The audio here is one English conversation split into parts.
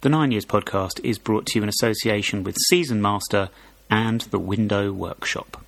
The 9 Years podcast is brought to you in association with Season Master and the Window Workshop.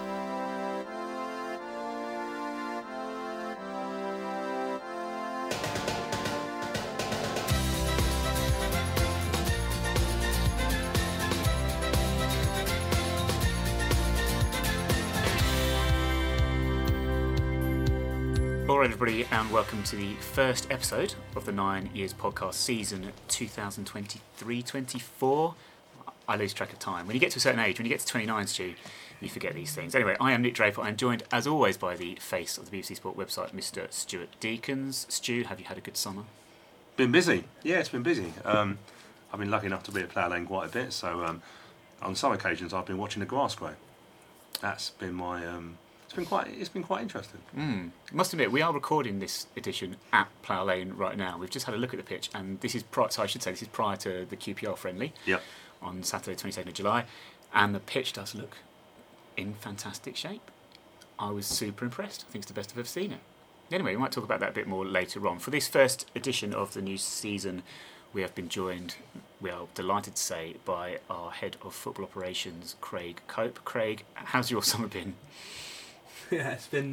Hello everybody and welcome to the first episode of the 9 Years podcast season 2023-24. I lose track of time. When you get to a certain age, when you get to 29, Stu, you forget these things. Anyway, I am Nick Draper. I'm joined as always by the face of the BBC Sport website, Mr. Stuart Deacons. Stu, have you had a good summer? Been busy. Yeah, it's been busy. I've been lucky enough to be at Plough Lane quite a bit, so on some occasions I've been watching the grass grow. That's been my... It's been quite interesting. I must admit, we are recording this edition at Plough Lane right now. We've just had a look at the pitch, and this is prior to the QPR friendly on Saturday, 22nd of July, and the pitch does look in fantastic shape. I was super impressed. I think it's the best I've ever seen it. Anyway, we might talk about that a bit more later on. For this first edition of the new season, we have been joined, we are delighted to say, by our head of football operations, Craig Cope. Craig, how's your summer been? Yeah, it's been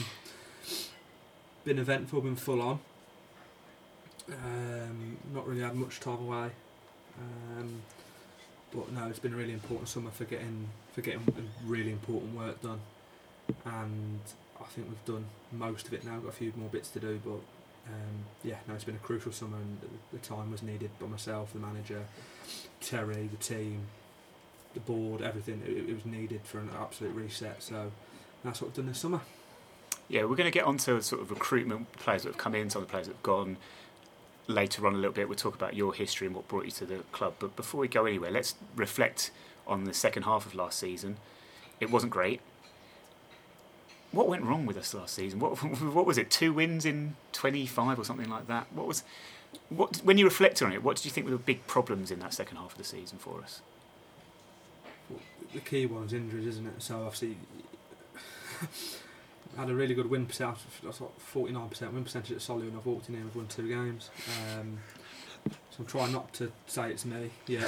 eventful, been full on. Not really had much time away, but no, it's been a really important summer for getting really important work done, and I think we've done most of it now. Got a few more bits to do, but it's been a crucial summer, and the time was needed by myself, the manager, Terry, the team, the board, everything. It was needed for an absolute reset. So. That's what we've done this summer. Yeah, we're going to get onto sort of recruitment, players that have come in, some of the players that have gone later on a little bit. We'll talk about your history and what brought you to the club. But before we go anywhere, let's reflect on the second half of last season. It wasn't great. What went wrong with us last season? What was it? 2 wins in 25 or something like that? When you reflect on it, what did you think were the big problems in that second half of the season for us? Well, the key one is injuries, isn't it? So obviously. I had a really good win percentage, 49% win percentage at Solihull, and I've walked in here and I've won 2 games. So I'm trying not to say it's me yet.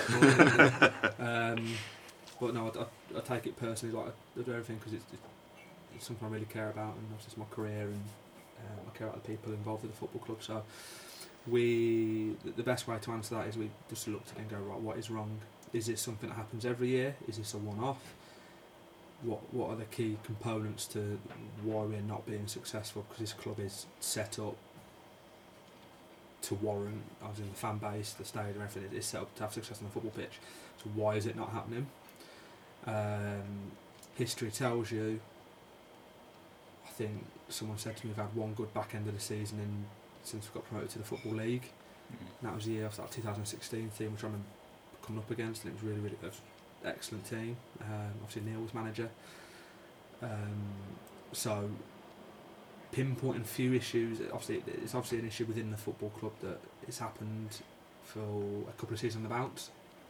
But no, I take it personally, like I do everything because it's something I really care about, and obviously it's my career, and I care about the people involved in the football club. So the best way to answer that is we just look at it and go, right, what is wrong? Is this something that happens every year? Is this a one-off? What are the key components to why we're not being successful? Because this club is set up to warrant, as in the fan base, the stadium, everything is set up to have success on the football pitch. So why is it not happening? History tells you. I think someone said to me we've had one good back end of the season since we got promoted to the Football League. And that was the year of that 2016 team, which I remember coming up against, and it was really, really good. Excellent team. Obviously Neil was manager. So pinpointing a few issues. It's obviously an issue within the football club that it's happened for a couple of seasons on the bounce.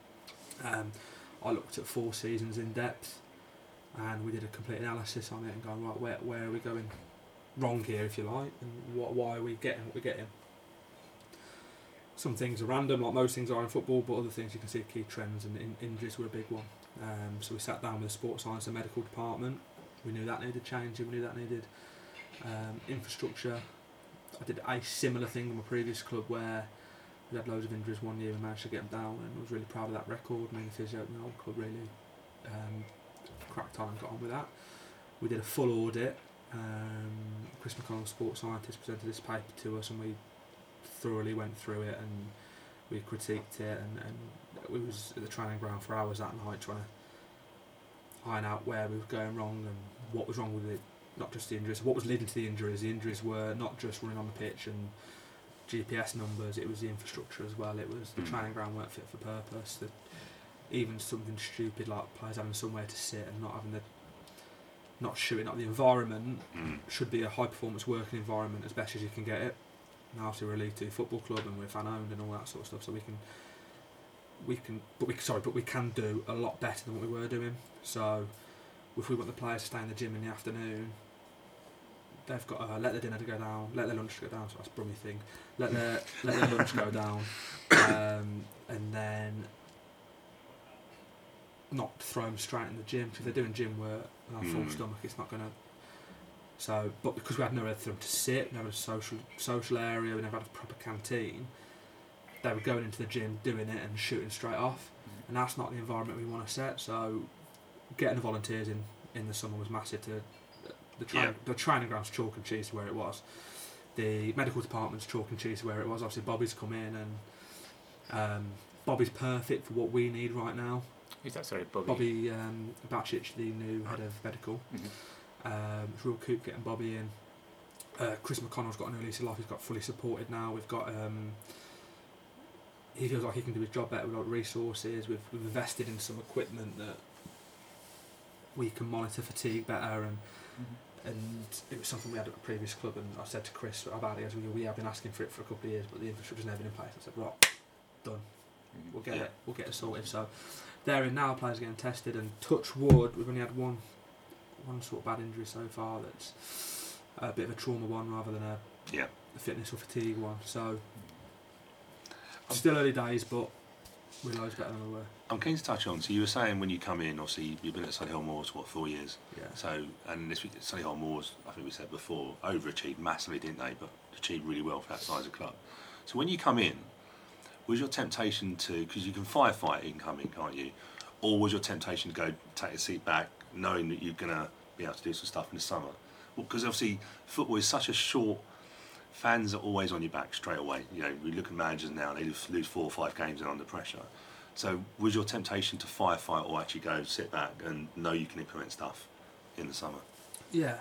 I looked at 4 seasons in depth, and we did a complete analysis on it and going, right, where are we going wrong here, if you like, and why are we getting what we're getting. Some things are random, like most things are in football, but other things you can see key trends, and injuries were a big one. So we sat down with the sports science and medical department. We knew that needed changing, we knew that needed infrastructure. I did a similar thing in my previous club where we had loads of injuries one year and managed to get them down, and I was really proud of that record. Me and the physio at the old club really cracked on and got on with that. We did a full audit. Chris McConnell, sports scientist, presented this paper to us, and we thoroughly went through it, and we critiqued it, and we was at the training ground for hours that night trying to iron out where we were going wrong and what was wrong with it, not just the injuries, what was leading to the injuries. The injuries were not just running on the pitch and GPS numbers, it was the infrastructure as well. It was the training ground weren't fit for purpose, even something stupid like players having somewhere to sit and not shooting up. The environment should be a high performance working environment as best as you can get it. Now obviously we're a League 2 football club and we're fan owned and all that sort of stuff, so we can do a lot better than what we were doing. So if we want the players to stay in the gym in the afternoon, they've got to let their dinner to go down, let their lunch to go down. So that's a Brummy thing. Let their lunch go down, and then not throw them straight in the gym. Because if they're doing gym work on a full stomach, it's not going to. So, but because we had nowhere for them to sit, we never had a social area, we never had a proper canteen. They were going into the gym, doing it, and shooting straight off, and that's not the environment we want to set. So, getting the volunteers in the summer was massive. The training ground's chalk and cheese to where it was. The medical department's chalk and cheese to where it was. Obviously, Bobby's come in, and Bobby's perfect for what we need right now. Who's that? Sorry, Bobby. Bobby Batchich, the new head of medical. It's real cool getting Bobby in. Chris McConnell's got a new lease of life. He's got fully supported now. We've got. He feels like he can do his job better. We've got resources. We've invested in some equipment that we can monitor fatigue better, and it was something we had at the previous club. And I said to Chris about it, we have been asking for it for a couple of years, but the infrastructure's never been in place. I said, right, done. We'll get it sorted. So they're in now. Players are getting tested, and touch wood, we've only had one sort of bad injury so far. That's a bit of a trauma one rather than a fitness or fatigue one. So still early days, but we're loads better than we were. I'm keen to touch on. So you were saying when you come in, obviously you've been at Solihull Moors 4 years. Yeah. So and this week Solihull Moors, I think we said before, overachieved massively, didn't they? But achieved really well for that size of club. So when you come in, was your temptation to, because you can firefight incoming, can't you? Or was your temptation to go take a seat back, knowing that you're going to be able to do some stuff in the summer? Because obviously football is such a short. Fans are always on your back straight away. You know, we look at managers now; they lose 4 or 5 games and under pressure. So, was your temptation to firefight or actually go sit back and know you can implement stuff in the summer? Yeah,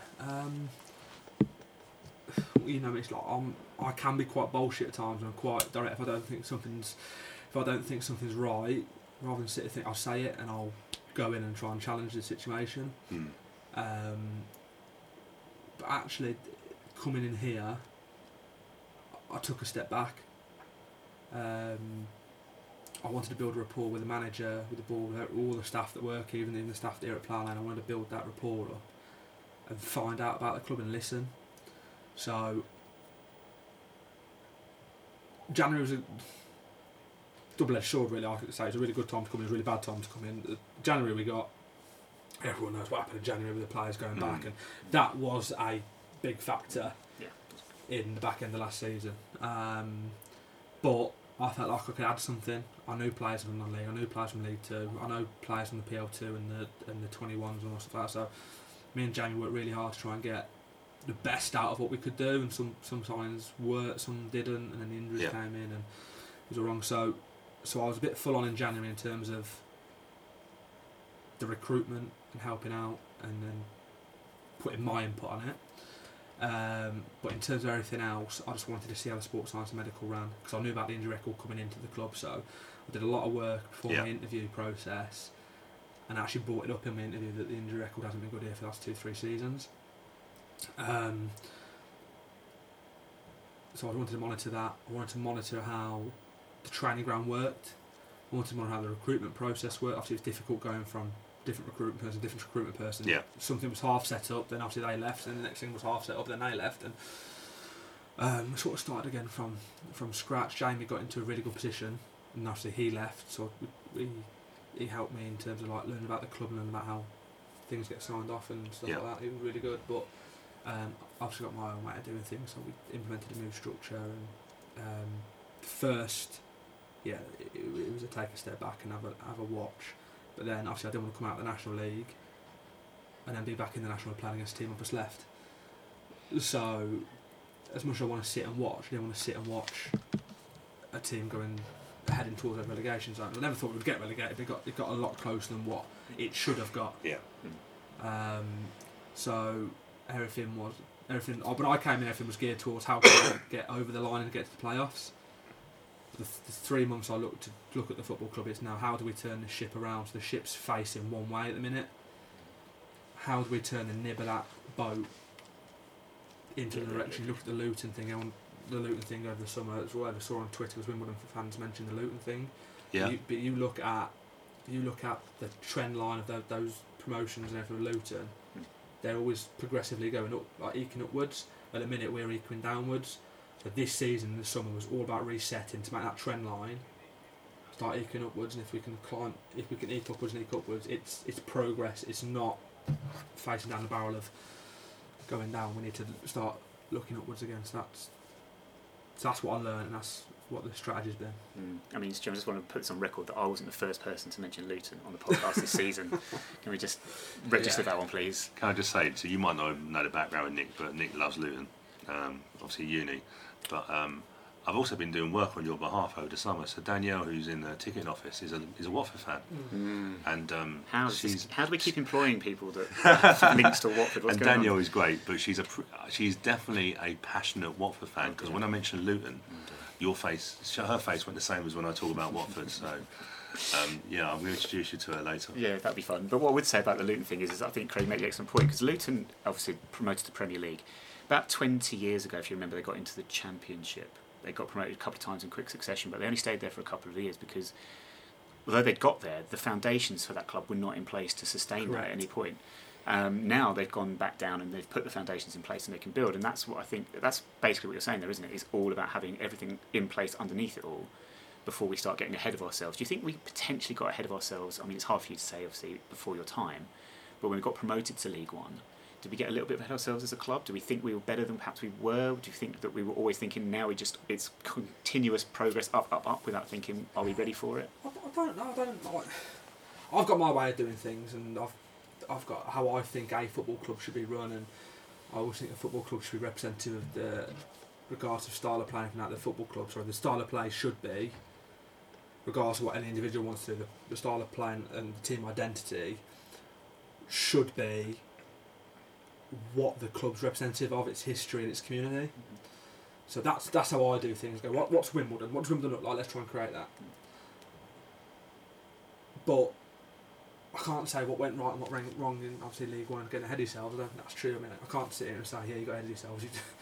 you know, it's like I can be quite bullshit at times, and I'm quite direct if I don't think something's right. Rather than sit and think, I'll say it and I'll go in and try and challenge the situation. But actually, coming in here, I took a step back. I wanted to build a rapport with the manager, with the board, with all the staff that work, even the staff here at Plough Lane. I wanted to build that rapport up and find out about the club and listen. So January was a double-edged sword, really. I could say it's a really good time to come in, a really bad time to come in. January we got, everyone knows what happened in January with the players going back, and that was a big factor in the back end of last season. But I felt like I could add something. I knew players from the league, I knew players from League 2, I know players from the PL2 and the 21s and all stuff like that. So me and Jamie worked really hard to try and get the best out of what we could do, and some signs worked, some didn't, and then the injuries came in and it was all wrong. So I was a bit full on in January in terms of the recruitment and helping out and then putting my input on it. But in terms of everything else, I just wanted to see how the sports science and medical ran, because I knew about the injury record coming into the club. So I did a lot of work before my interview process, and actually brought it up in my interview that the injury record hasn't been good here for the last 2-3 seasons. So I wanted to monitor that. I wanted to monitor how the training ground worked. I wanted to monitor how the recruitment process worked. Obviously, it's difficult going from different recruitment person. Yeah. Something was half set up, then obviously they left, and the next thing was half set up, then they left, and sort of started again from scratch. Jamie got into a really good position, and obviously he left, so he helped me in terms of like learning about the club and learning about how things get signed off and stuff like that. He was really good, but I've obviously got my own way of doing things, so we implemented a new structure, and first, it was a take a step back and have a watch. But then obviously I didn't want to come out of the National League and then be back in the National playing against a team I've just left. So as much as I want to sit and watch, I didn't want to sit and watch a team heading towards a relegation zone. I never thought we would get relegated. It got a lot closer than what it should have got. Yeah. So everything. But I came in, everything was geared towards how can I get over the line and get to the playoffs. The 3 months I look at the football club, it's now how do we turn the ship around? So the ship's facing one way at the minute. How do we turn the nib of that boat into the direction? You look at the Luton thing. The Luton thing over the summer, it's all I ever saw on Twitter was Wimbledon fans mentioned the Luton thing. Yeah. But you look at the trend line of those promotions and everything with Luton. they're always progressively going up, like eking upwards. At the minute we're eking downwards. So this season, the summer was all about resetting to make that trend line start eking upwards, and if we can eke upwards and eke upwards, it's progress. It's not facing down the barrel of going down. We need to start looking upwards again. So that's what I learned, and that's what the strategy's been. I mean, I just want to put this on record that I wasn't the first person to mention Luton on the podcast this season. Can we just register that one, please? Can I just say, so you might not know the background with Nick, but Nick loves Luton, obviously uni. But I've also been doing work on your behalf over the summer. So Danielle, who's in the ticketing office, is a Watford fan. And how do we keep employing people that have links to Watford? What's and going Danielle on? is great, but she's definitely a passionate Watford fan, because when I mentioned Luton, her face went the same as when I talk about Watford. So I'm going to introduce you to her later. Yeah, that'd be fun. But what I would say about the Luton thing is I think Craig made the excellent point, because Luton obviously promoted to Premier League. About 20 years ago, if you remember, they got into the Championship. They got promoted a couple of times in quick succession, but they only stayed there for a couple of years because, although they'd got there, the foundations for that club were not in place to sustain that at any point. Now they've gone back down and they've put the foundations in place and they can build, and that's what I think. That's basically what you're saying there, isn't it? It's all about having everything in place underneath it all before we start getting ahead of ourselves. Do you think we potentially got ahead of ourselves? I mean, it's hard for you to say, obviously, before your time, but when we got promoted to League One, did we get a little bit ahead of ourselves as a club? Do we think we were better than perhaps we were? Do you think that we were always thinking now it's continuous progress up without thinking, are we ready for it? I don't know. I've got my way of doing things, and I've got how I think a football club should be run, and I always think a football club should be representative of the, regardless of style of play, the football club. So the style of play should be, regardless of what any individual wants to do, the style of play and the team identity should be what the club's representative of, its history and its community. So that's how I do things. Go, what's Wimbledon? What does Wimbledon look like? Let's try and create that. But I can't say what went right and what went wrong in obviously League One and getting ahead of yourselves. I don't think that's true. I mean, I can't sit here and say, yeah, you got ahead of yourselves.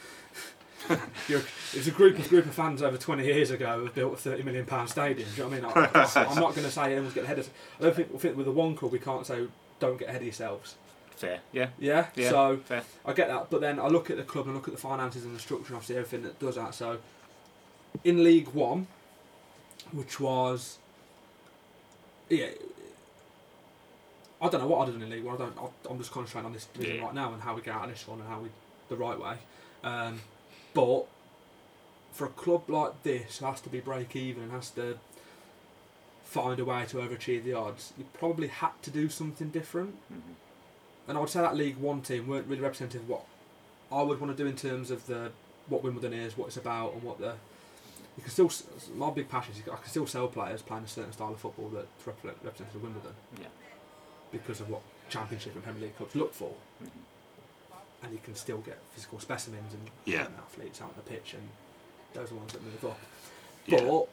It was a group of fans over 20 years ago who built a £30 million stadium. Do you know what I mean? I'm not going to say anyone's getting ahead of. I don't think with the one club we can't say don't get ahead of yourselves. Fair, yeah. Yeah, so fair. I get that, but then I look at the club and I look at the finances and the structure and obviously everything that does that. So in League One, which was, I don't know what I'd have done in League One. I'm just concentrating on this division right now and how we get out of this one and how we the right way. But for a club like this, who has to be break even and has to find a way to overachieve the odds, you probably had to do something different. Mm-hmm. And I would say that League One team weren't really representative of what I would want to do in terms of what Wimbledon is, what it's about, and what the. You can still. My big passion is I can still sell players playing a certain style of football that's representative of Wimbledon. Yeah. Because of what Championship and Premier League clubs look for. Mm-hmm. And you can still get physical specimens and athletes out on the pitch, and those are the ones that move up. But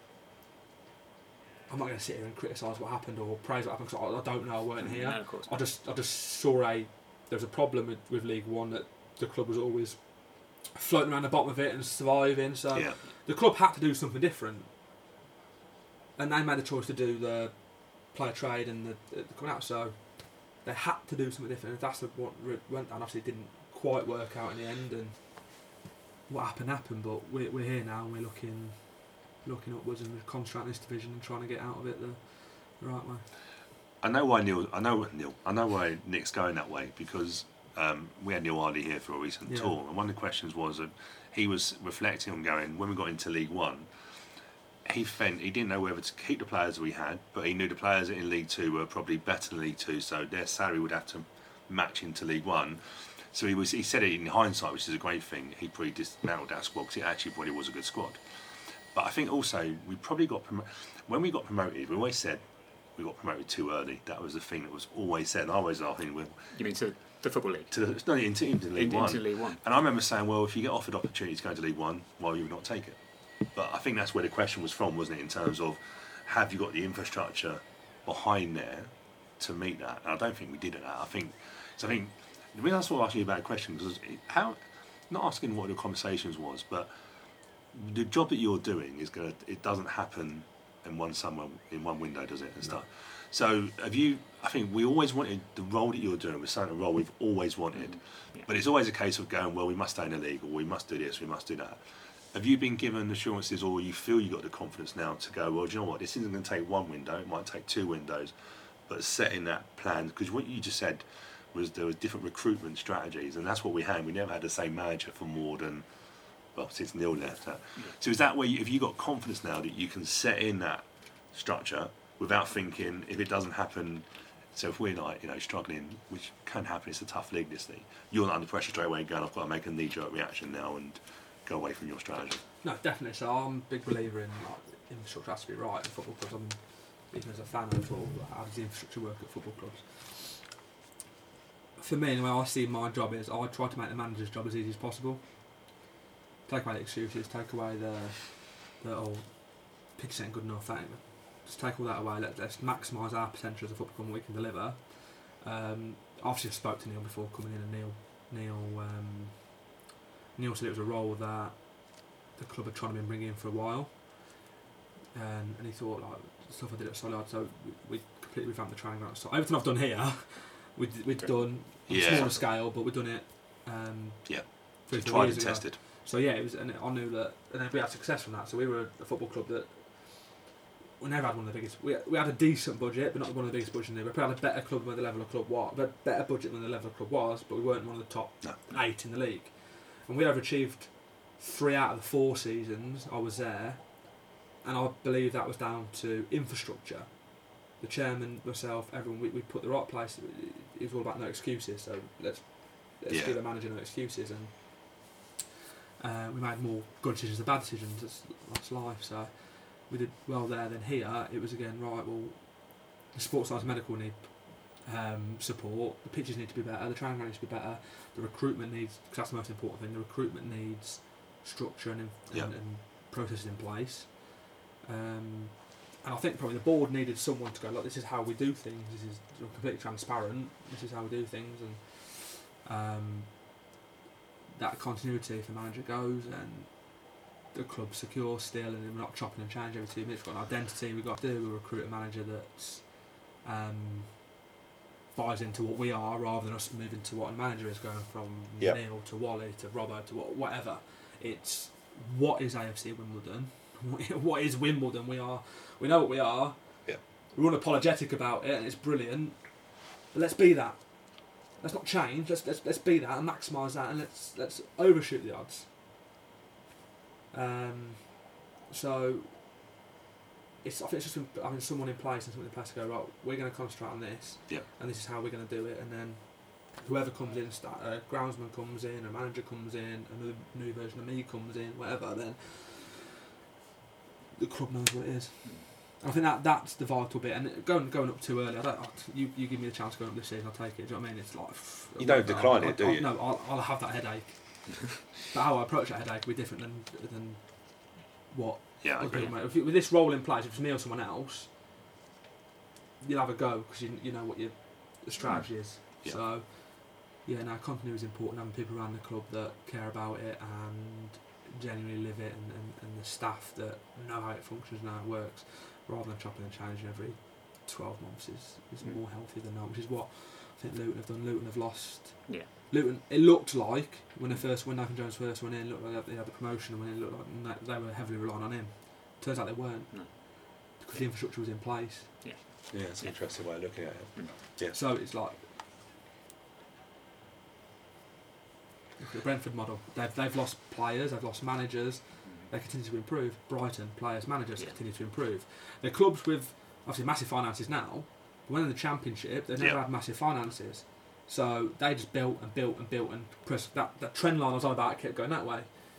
I'm not going to sit here and criticise what happened or praise what happened because I don't know. I weren't here. No, of course. I just saw there was a problem with League One, that the club was always floating around the bottom of it and surviving. So the club had to do something different, and they made the choice to do the player trade and the coming out. So they had to do something different. And that's what went down. Obviously, it didn't quite work out in the end, and what happened. But we're here now, and we're looking upwards and concentrating this division and trying to get out of it the right way. I know why Nick's going that way, because we had Neil Hardy here for a recent tour, and one of the questions was that he was reflecting on going, when we got into League One, he didn't know whether to keep the players we had, but he knew the players in League Two were probably better than League Two, so their salary would have to match into League One. So he said it in hindsight, which is a great thing. He probably dismantled that squad because it actually probably was a good squad. But I think also we probably got when we got promoted. We always said we got promoted too early. That was the thing that was always said. And I always think you mean to the Football League? Into League One. Into League One. And I remember saying, well, if you get offered opportunity to go to League One, why would you not take it? But I think that's where the question was from, wasn't it? In terms of, have you got the infrastructure behind there to meet that? And I don't think we did that. I think the reason I sort of asked you about a question was not asking what the conversations was, but the job that you're doing it doesn't happen in one summer, in one window, does it, and stuff. So I think we always wanted the role that you're doing was something, a role we've always wanted. But it's always a case of going, well, we must stay in the league, or we must do this, we must do that. Have you been given assurances, or you feel you've got the confidence now to go, well, do you know what, this isn't going to take one window, it might take 2 windows, but setting that plan, because what you just said was there was different recruitment strategies, and that's what we had. We never had the same manager for more than, well, since Neil left. So is that where, have you got confidence now that you can set in that structure without thinking, if it doesn't happen, so if we're like, struggling, which can happen, it's a tough league, this league, you're not under pressure straight away going, I've got to make a knee-jerk reaction now and go away from your strategy? No, definitely. So I'm a big believer in infrastructure has to be right in football clubs. Even as a fan of football, how does the infrastructure work at football clubs? For me, the way I see my job is, I try to make the manager's job as easy as possible. Take away the excuses, take away the pitch ain't good enough thing. Just take all that away. Let's maximise our potential as a football club and we can deliver. Obviously, I spoke to Neil before coming in, and Neil said it was a role that the club had tried to bring in for a while, and he thought like stuff I did at Solid, so we completely revamped the training ground. So everything I've done here, we've done on a smaller scale, but we've done it. Tried and tested. So yeah, it was, and I knew that, and then we had success from that. So we were a football club that we never had one of the biggest. We had a decent budget, but not one of the biggest budgets in there. We probably had a better club than the level of club was, but better budget than the level of club was, but we weren't one of the top 8 in the league. And we overachieved 3 out of the 4 seasons I was there, and I believe that was down to infrastructure. The chairman, myself, everyone, we put the right place. It was all about no excuses. So let's give the manager no excuses, and we made more good decisions than bad decisions. That's life. So we did well there. Then here, it was again right. Well, the sports science medical need support. The pitches need to be better. The training ground needs to be better. The recruitment needs, because that's the most important thing. The recruitment needs structure and processes in place. And I think probably the board needed someone to go, look, this is how we do things. This is completely transparent. This is how we do things, and that continuity. If the manager goes and the club's secure still, and we're not chopping and changing every 2 minutes. We've got an identity. We've got to recruit a manager that's buys into what we are, rather than us moving to what a manager is, going from Neil to Wally to Robbo to whatever. It's what is AFC Wimbledon? What is Wimbledon? We know what we are. Yeah. We're unapologetic about it, and it's brilliant. But let's be that. Let's not change. Let's be that and maximise that, and let's overshoot the odds. So I think it's just having someone in place and someone in place to go, right, we're going to concentrate on this, and this is how we're going to do it, and then whoever comes in, a groundsman comes in, a manager comes in, a new version of me comes in, whatever, then the club knows what it is. I think that's the vital bit, and going up too early, you give me the chance going up this season, I'll take it, do you know what I mean? It's like, you don't decline it, do you? No, I'll have that headache. But how I approach that headache will be different than what. Yeah, I agree. With this role in place, if it's me or someone else, you'll have a go because you know what the strategy is. Yeah. So, continuity is important. Having people around the club that care about it and genuinely live it, and the staff that know how it functions and how it works, rather than chopping and changing every 12 months is more healthy than that, which is what I think Luton have done. Luton have lost. Yeah. Luton, it looked like when Nathan Jones first went in, it looked like they had the promotion, and when it looked like they were heavily relying on him. Turns out they weren't, because the infrastructure was in place. Yeah, it's an interesting way of looking at it. Yeah. So it's like the Brentford model. They've lost players, they've lost managers. They continue to improve. Brighton players, managers continue to improve. They're clubs with obviously massive finances now. But when in the Championship, they've never had massive finances. So they just built and built and built, and that trend line I was on about kept going that way.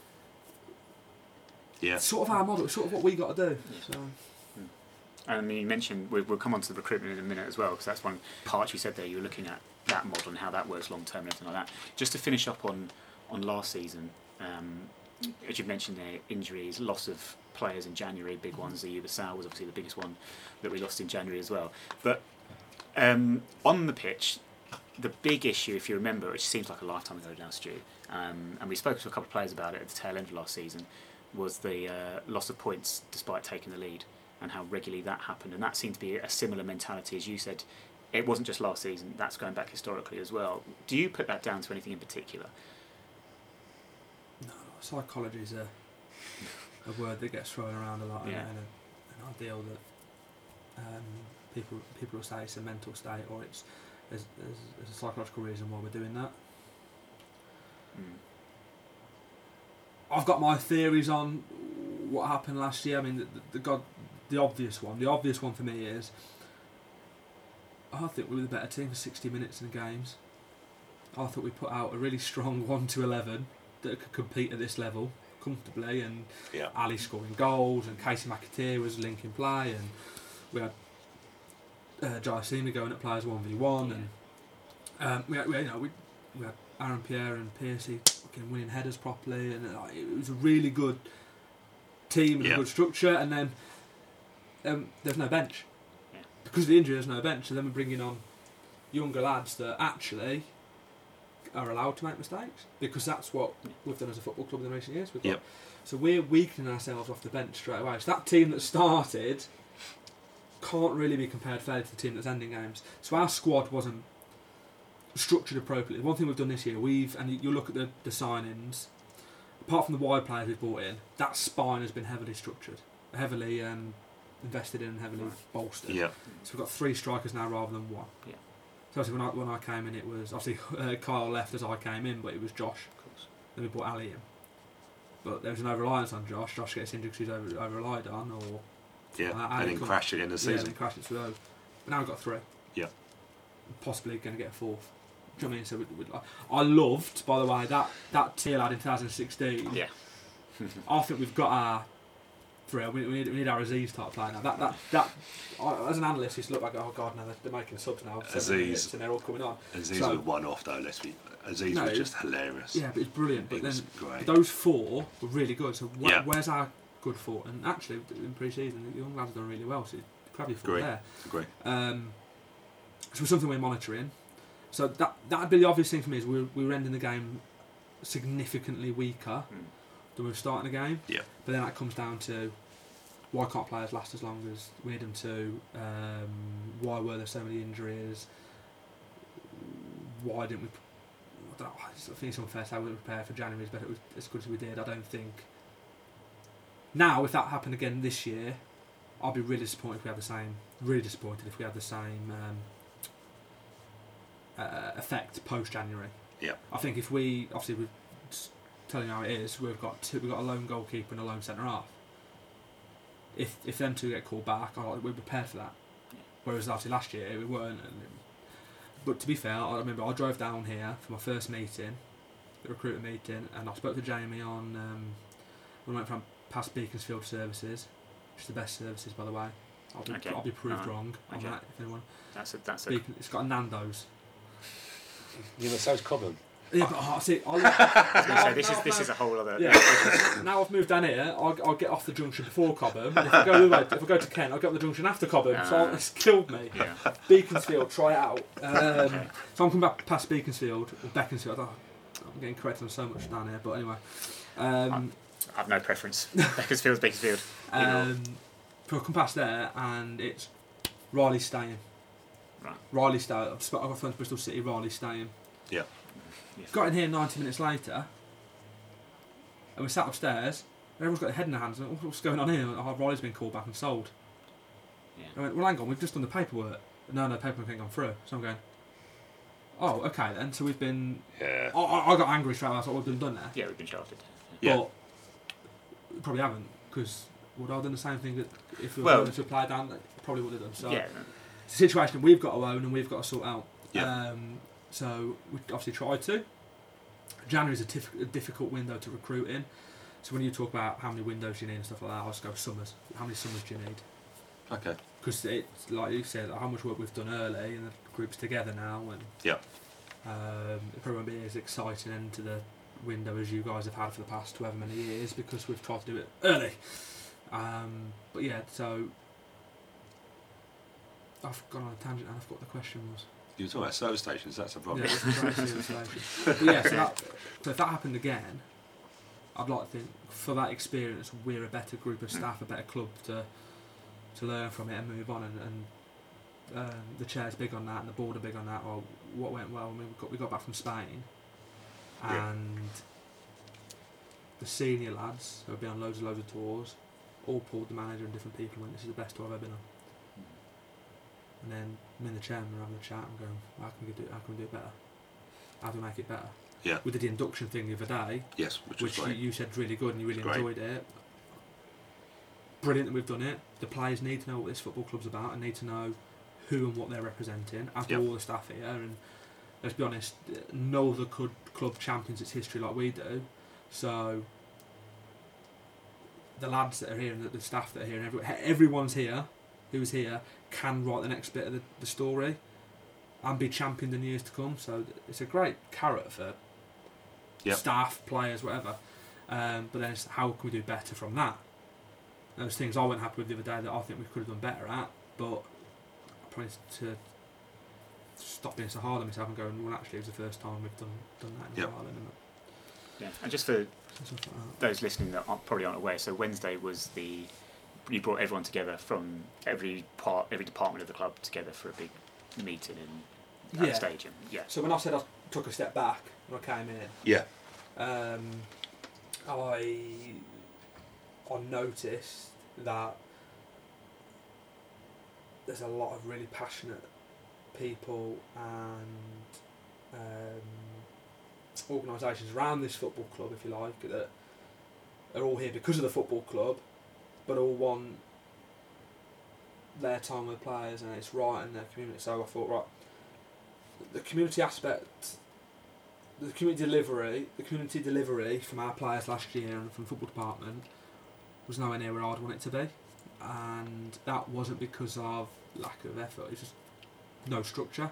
Yeah. It's sort of our model. It's sort of what we got to do. Yeah. So. I mean, you mentioned we'll come on to the recruitment in a minute as well, because that's one part you said there. You were looking at that model and how that works long term and everything like that. Just to finish up on last season, as you mentioned there, injuries, loss of players in January, big ones. The Sal was obviously the biggest one that we lost in January as well. But on the pitch, the big issue, if you remember, which seems like a lifetime ago now, Stu, and we spoke to a couple of players about it at the tail end of last season, was the loss of points despite taking the lead. and how regularly that happened. And that seemed to be a similar mentality, as you said. It wasn't just last season, that's going back historically as well. Do you put that down to anything in particular? No, psychology is a word that gets thrown around a lot, and an ideal that people will say it's a mental state, or it's there's a psychological reason why we're doing that. I've got my theories on what happened last year. I mean, the obvious one for me is, I think we were the better team for 60 minutes in the games. I thought we put out a really strong 1-11 that could compete at this level comfortably, and Ali scoring goals, and Casey McAteer was linking play, and we had Jairzinho going at players 1v1, and we had Aaron Pierre and Piercy winning headers properly, and it was a really good team and a good structure. And then there's no bench because of the injury. There's no bench, so then we're bringing on younger lads that actually are allowed to make mistakes, because that's what we've done as a football club in the recent years. So we're weakening ourselves off the bench straight away. So that team that started can't really be compared fairly to the team that's ending games. So our squad wasn't structured appropriately. One thing we've done this year, and you look at the signings, apart from the wide players we've brought in, that spine has been heavily structured, heavily invested in, and heavily bolstered. So we've got 3 strikers now rather than 1. So obviously when I came in, it was obviously Kyle left as I came in, but it was Josh. Then we brought Ali in, but there was an over-reliance on Josh. Josh gets injured because he's over-relied on, or and then crashed it in the season. Then crashed it through. But now we've got 3. Possibly going to get a 4th. Do you know what I mean? So I loved, by the way, that tier lad in 2016. I think we've got our 3. We need our Aziz type player now. That as an analyst, it's looked like, oh god, now they're making subs now. Aziz, and they're all coming on. Aziz was one-off though. Aziz was just hilarious. Yeah, but it's brilliant. But then great. Those 4 were really good. So where's our good 4? And actually, in pre-season, the young lads have done really well. So grab your 4 there. Agree. So it's something we're monitoring. So that'd be the obvious thing for me, is we were ending the game significantly weaker than we were starting the game. But then that comes down to, why can't players last as long as we need them to? Why were there so many injuries? Why didn't we? I think it's unfair to say we didn't prepare for January, but it was as good as we did. I don't think. Now, if that happened again this year, I'd be really disappointed if we had the same. Really disappointed if we had the same effect post January. I think if we, obviously we're telling you how it is, we've got a lone goalkeeper and a lone centre half. If them 2 get called back, we're prepared for that. Whereas obviously last year we weren't. But to be fair, I remember I drove down here for my first meeting, the recruiter meeting, and I spoke to Jamie on when I went from past Beaconsfield Services, which is the best services, by the way. I'll be proved wrong on that, if anyone. It's got a Nando's. So's Cobham. Yeah, but see, this is a whole other. Now I've moved down here, I'll get off the junction before Cobham. And if I go to Kent, I'll get up the junction after Cobham. So it's killed me. Beaconsfield, try it out. So I'm coming back past Beaconsfield or Beaconsfield. I'm getting corrected on so much down here, but anyway. I have no preference. Beaconsfield's Beaconsfield. So I come past there, and it's Riley staying. Riley staying. I've got friends Bristol City. Riley staying. Got in here 90 minutes later, and we sat upstairs. Everyone's got their head in their hands. And what's going on here? Riley's been called back and sold. I went, well, hang on, we've just done the paperwork. No, paperwork ain't gone through. So I'm going, oh, okay then. So we've been. I got angry straight away. I thought we've done there. Yeah, we've been shafted. But we probably haven't, because would I have done the same thing that if we were going to apply down? Probably would have done. So it's a situation we've got to own and we've got to sort out. So we obviously tried to. January is a difficult window to recruit in. So when you talk about how many windows you need and stuff like that, I'll just go summers. How many summers do you need? Okay. Because it's like you said, how much work we've done early, and the group's together now, and it probably won't be as exciting into the window as you guys have had for the past however many years, because we've tried to do it early. But yeah, so I've gone on a tangent and I forgot what the question was. You were talking about service stations, that's a problem. But yeah, so if that happened again, I'd like to think for that experience we're a better group of staff, a better club to to learn from it and move on. And the chair's big on that, and the board are big on that. Or what went well? I mean, we got back from Spain, and the senior lads who have been on loads of tours all pulled the manager and different people and went, "This is the best tour I've ever been on." And then me and the chairman were having a chat and going, how can we do it better? How do we make it better? Yeah. We did the induction thing the other day. Yes, which you said really good and you really enjoyed it. Brilliant that we've done it. The players need to know what this football club's about and need to know who and what they're representing, as do all the staff here. And let's be honest, no other club champions its history like we do. So the lads that are here and the staff that are here and everyone's here who's here can write the next bit of the story and be championed in years to come. So it's a great carrot for staff, players, whatever. But then it's how can we do better from that? Those things I wasn't happy with the other day that I think we could have done better at, but I probably need to stop being so hard on myself and going, well, actually, it was the first time we've done that in a while. Yeah, and just for those listening that probably aren't aware, so Wednesday was you brought everyone together from every department of the club together for a big meeting at the stadium. Yeah. So when I said I took a step back when I came in, I noticed that there's a lot of really passionate people and organisations around this football club, if you like, that are all here because of the football club, but all want their time with players and it's right in their community. So I thought, right, the community aspect, the community delivery from our players last year and from the football department was nowhere near where I'd want it to be, and that wasn't because of lack of effort, it's just no structure.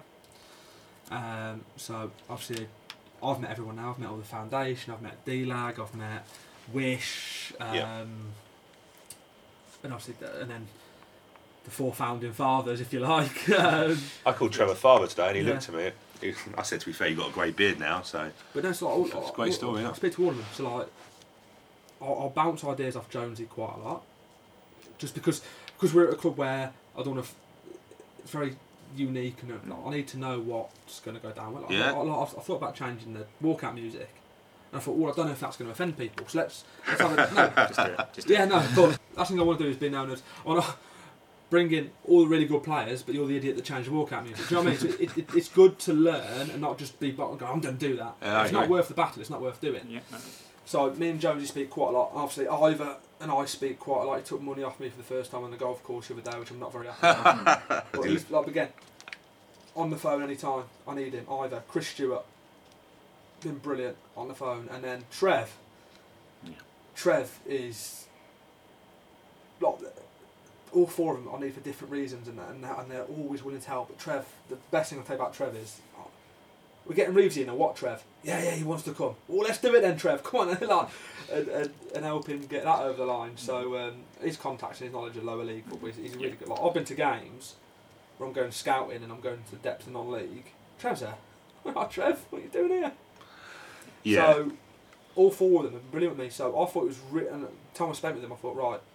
So obviously I've met everyone now, I've met all the foundation, I've met DLAG, I've met Wish, and obviously and then the 4 founding fathers, if you like. I called Trevor father today and he looked at me. I said, to be fair, you've got a grey beard now, so. But no, it's like, it's a great story, I speak to all of them, so like, I'll bounce ideas off Jonesy quite a lot, just because we're at a club where I don't know if it's very unique and I need to know what's going to go down. Like, I thought about changing the walkout music, and I thought, well, I don't know if that's going to offend people, so let's have a just do it. But last thing I want to do is be known as bring in all the really good players, but you're the idiot that changed the walkout music. Do you know what I mean? So it's good to learn and not just be I'm going to do that. It's not worth the battle. It's not worth doing. Yeah. So me and Jonesy speak quite a lot. Obviously, Ivor and I speak quite a lot. He took money off me for the first time on the golf course the other day, which I'm not very happy about. But he's, like, again, on the phone anytime I need him. Ivor, Chris Stewart, been brilliant on the phone. And then Trev. Yeah. Trev is... like, all 4 of them I need for different reasons and they're always willing to help. But Trev, the best thing I'll tell you about Trev is... we're getting Reevesy in, or what, Trev? Yeah, he wants to come. Well, let's do it then, Trev. Come on, and help him get that over the line. So his contacts and his knowledge of lower league football, he's really good. Like, I've been to games where I'm going scouting and I'm going to the depths of non-league. Trev's there. Oh, Trev, what are you doing here? Yeah. So all 4 of them have been brilliant with me. So I thought it was and the time I spent with them, I thought, right,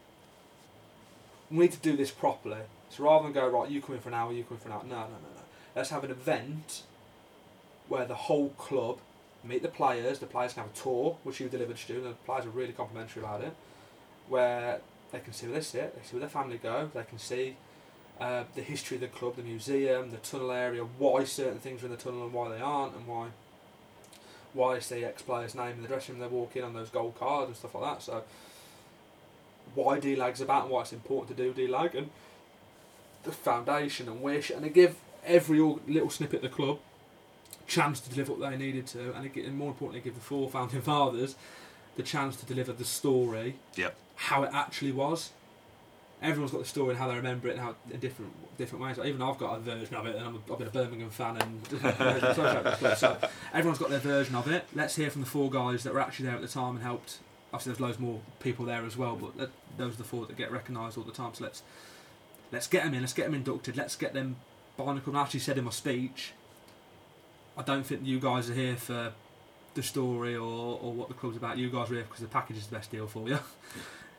we need to do this properly. So rather than go, right, you come in for an hour, no. Let's have an event where the whole club meet the players can have a tour, which you delivered to do, and the players are really complimentary about it, where they can see where they sit, they see where their family go, they can see the history of the club, the museum, the tunnel area, why certain things are in the tunnel and why they aren't, and why they see ex-player's name in the dressing room they walk in on those gold cards and stuff like that. So why DLAG's about and why it's important to do DLAG, and the foundation and Wish, and they give every little snippet of the club chance to deliver what they needed to, and more importantly give the 4 founding fathers the chance to deliver the story, how it actually was. Everyone's got the story and how they remember it and how in different ways. Even I've got a version of it, and I've been a Birmingham fan and so everyone's got their version of it. Let's hear from the 4 guys that were actually there at the time and helped. Obviously there's loads more people there as well, but those are the 4 that get recognised all the time. So let's get them in, let's get them inducted, let's get them barnacled. I actually said in my speech, I don't think you guys are here for the story or what the club's about. You guys are here because the package is the best deal for you.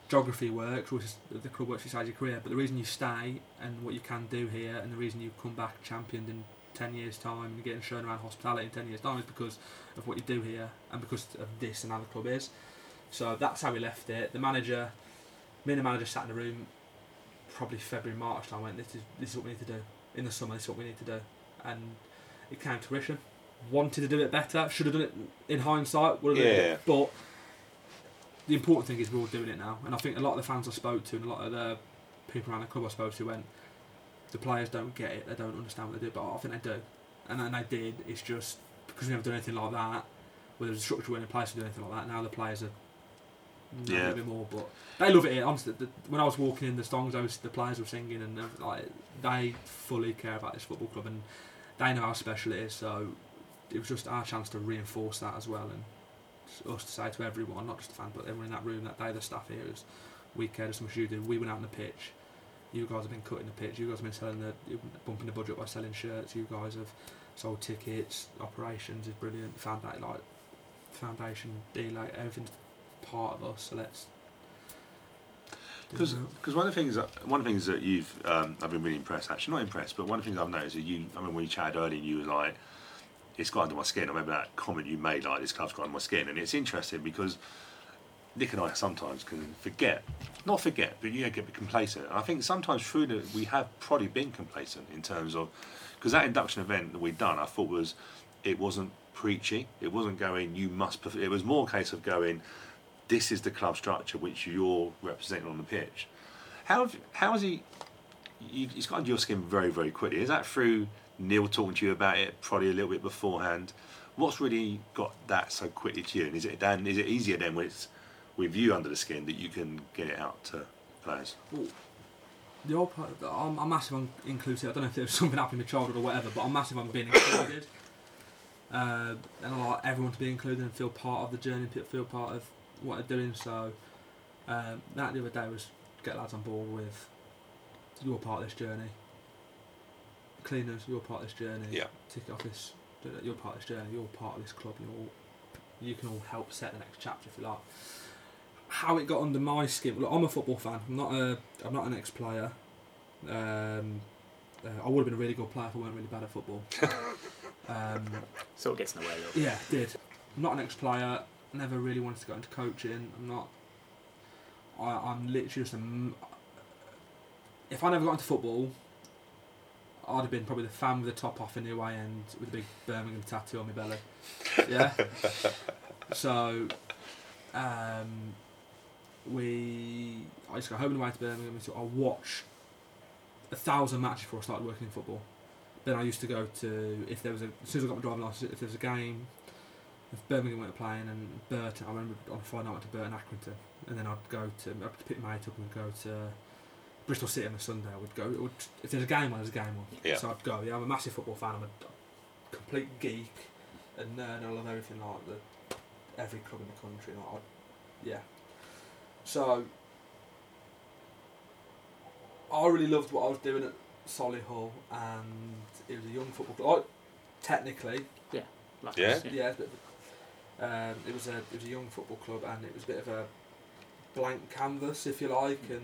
geography works, or the club works beside your career, but the reason you stay and what you can do here, and the reason you come back championed in 10 years' time and you're getting shown around hospitality in 10 years' time is because of what you do here and because of this and how the club is. So that's how we left it. Me and the manager sat in the room probably February, March time, went, this is what we need to do. In the summer, this is what we need to do. And it came to fruition. Wanted to do it better, should have done it in hindsight, would have done it. But the important thing is we're all doing it now. And I think a lot of the fans I spoke to and a lot of the people around the club I spoke to went, the players don't get it, they don't understand what they do, but I think they do. And then they did, it's just because we never done anything like that, where there's a structure in place to do anything like that, now the players are a little bit more, but they love it here. Honestly, when I was walking in the songs, the players were singing, and like they fully care about this football club, and they know how special it is, so it was just our chance to reinforce that as well, and us to say to everyone, not just the fans, but everyone in that room that day, the staff here, is we cared as much as you did. We went out on the pitch. You guys have been cutting the pitch. You guys have been bumping the budget by selling shirts. You guys have sold tickets. Operations is brilliant. Foundation, delay, everything's part of us. So let's. Because one of the things that you've I've been really impressed. Actually, not impressed, but one of the things I've noticed is I remember when you chatted earlier, you were like, "It's got under my skin." I remember that comment you made, like, "This club's got under my skin," and it's interesting because Nick and I sometimes can not forget, but you get complacent. And I think sometimes through that we have probably been complacent in terms of, because that induction event that we'd done, I thought it wasn't preachy. It wasn't going, you must. It was more a case of going, this is the club structure which you're representing on the pitch. How has he's got under your skin very, very quickly. Is that through Neil talking to you about it probably a little bit beforehand? What's really got that so quickly to you? And is it easier then when it's with you under the skin that you can get it out to players? Well, I'm massive on inclusive. I don't know if there was something happening in my childhood or whatever, but I'm massive on being included. And I like everyone to be included and feel part of the journey, feel part of what they're doing. So that the other day was get lads on board with, you're part of this journey. Cleaners, you're part of this journey. Yeah. Ticket office, you're part of this journey. You're part of this club. You can all help set the next chapter if you like. How it got under my skin? Look, I'm a football fan. I'm not an ex-player. I would have been a really good player if I weren't really bad at football. Sort of gets in the way a little bit. Yeah, did. I'm not an ex-player. Never really wanted to go into coaching. I'm literally just if I never got into football, I'd have been probably the fan with the top off in the away end with a big Birmingham tattoo on my belly. Yeah. So, I used to go home and away to Birmingham. So I watched 1,000 matches before I started working in football. Then I used to go to, as soon as I got my driving licence, if there was a game, if Birmingham weren't playing, and Burton, I remember on a Friday night I went to Burton Accrington, and then I'd pick my mate up and go to Bristol City on a Sunday. I would go, if there's a game on, there's a game on. Yeah. So I'd go, I'm a massive football fan, I'm a complete geek, and nerd, and I love everything, like every club in the country, So, I really loved what I was doing at Solihull, and it was a young football club. Technically, yeah. It was a young football club, and it was a bit of a blank canvas, if you like, and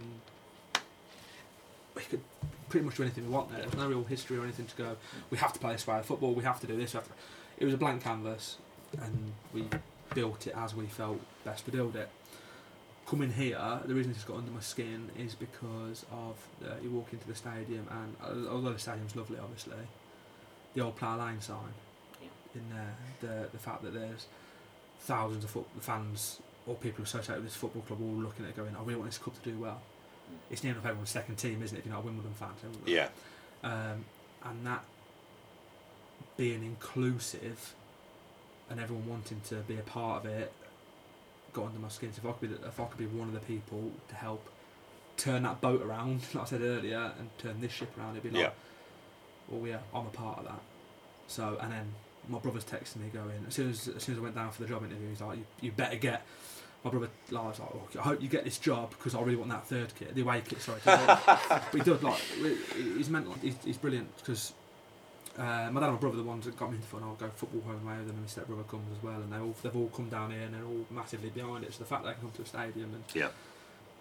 we could pretty much do anything we want there. There's no real history or anything to go, we have to play this way of football, we have to do this. It was a blank canvas, and we built it as we felt best to build it. Coming here, the reason it's got under my skin is because of you walk into the stadium, and although the stadium's lovely, obviously, the old Plough Lane sign in there, the fact that there's thousands of fans or people associated with this football club all looking at it going, I really want this club to do well. It's near enough everyone's second team, isn't it, if you're not a Wimbledon fan? Yeah. And that being inclusive and everyone wanting to be a part of it got under my skin. So if I could be one of the people to help turn that boat around, like I said earlier, and turn this ship around, it'd be like, well, yeah, I'm a part of that. So, and then my brother's texting me going, as soon as I went down for the job interview, he's like, you better get. My brother was like, I hope you get this job because I really want that third kit, the away kit. Sorry, but he does he's mental. He's brilliant because my dad and my brother are the ones that got me into fun. I'll go football home and away with them, and my stepbrother comes as well, and they've all come down here and they're all massively behind it. So the fact that they can come to a stadium and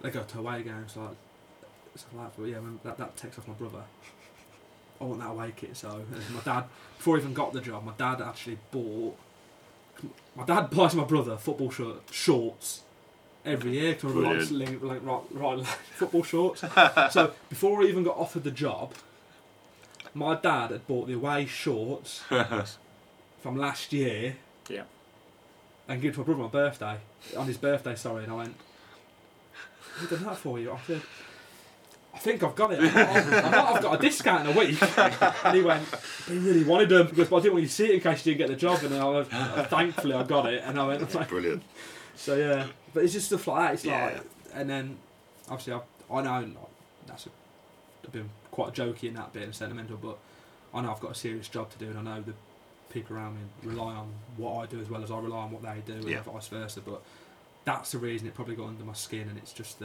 they go to away games, like stuff like that. But yeah, when that takes off my brother. I want that away kit, so my dad, before I even got the job, my dad actually bought. My dad buys my brother football shorts every year because right football shorts. So before I even got offered the job, my dad had bought the away shorts from last year. Yeah. And given to my brother on my birthday, on his birthday, sorry, and I went, "Who done that for you?" I said, "I think I've got it. I've got a discount in a week." And he went, "He really wanted them because I didn't want you to see it in case you didn't get the job." And thankfully I got it. And I went, like, brilliant. So yeah, but it's just stuff like that. It's Yeah. like, and then obviously I know I've been quite jokey in that bit and sentimental, but I know I've got a serious job to do, and I know the people around me rely on what I do as well as I rely on what they do, and vice versa. But that's the reason it probably got under my skin, and it's just